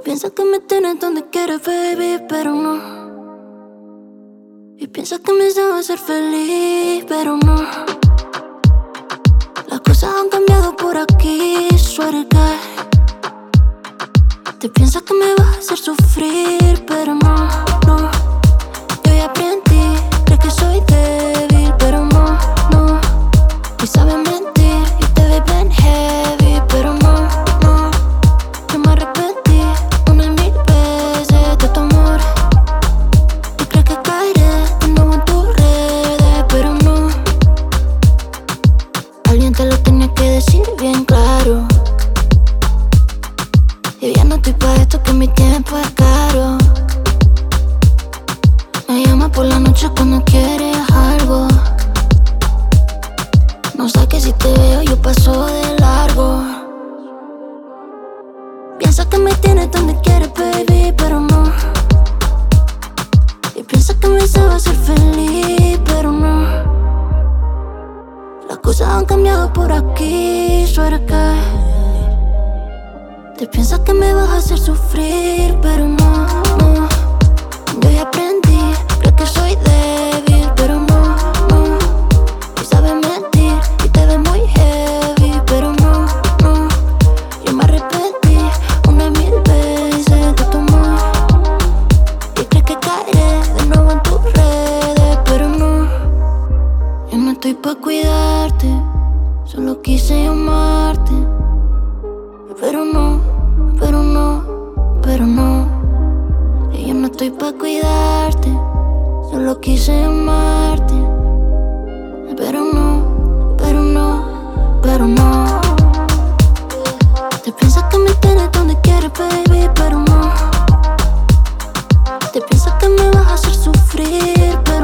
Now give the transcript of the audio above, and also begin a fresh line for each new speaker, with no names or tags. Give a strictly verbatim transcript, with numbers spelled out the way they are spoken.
piensas que me tienes donde quieres, baby, pero no. Y piensas que me sabes ser feliz, pero no. Las cosas han cambiado por aquí, swear to God. Te piensas que me vas a hacer sufrir, pero no, no. Yo ya aprendí, crees que soy débil, pero no, no. Y sabes mentir y te ves bien heavy, pero no, no. Yo me arrepentí una y mil veces de tu amor. Y crees que caeré de nuevo en tus redes, pero no. Alguien te lo tenía que decir bien claro. Yo ya no estoy pa' esto, que mi tiempo es caro. Me llama por la noche cuando quieres algo. No sé que si te veo yo paso de largo. Piensa que me tienes donde quieres, baby, pero no. Y piensa que me sabes hacer feliz, pero no. Las cosas han cambiado por aquí, swear to God. Te piensas que me vas a hacer sufrir, pero no, no. Yo ya aprendí, creo que soy débil, pero no, no. Y sabes mentir y te ves muy heavy, pero no, no. Yo me arrepentí una y mil veces de tu amor. Y crees que caeré de nuevo en tus redes, pero no. Yo no estoy pa' cuidarte, solo quise llamarte. Pero no, pero no, pero no. Y yo no estoy pa' cuidarte, solo quise amarte. Pero no, pero no, pero no. Te piensas que me tienes donde quieres, baby, pero no. Te piensas que me vas a hacer sufrir, pero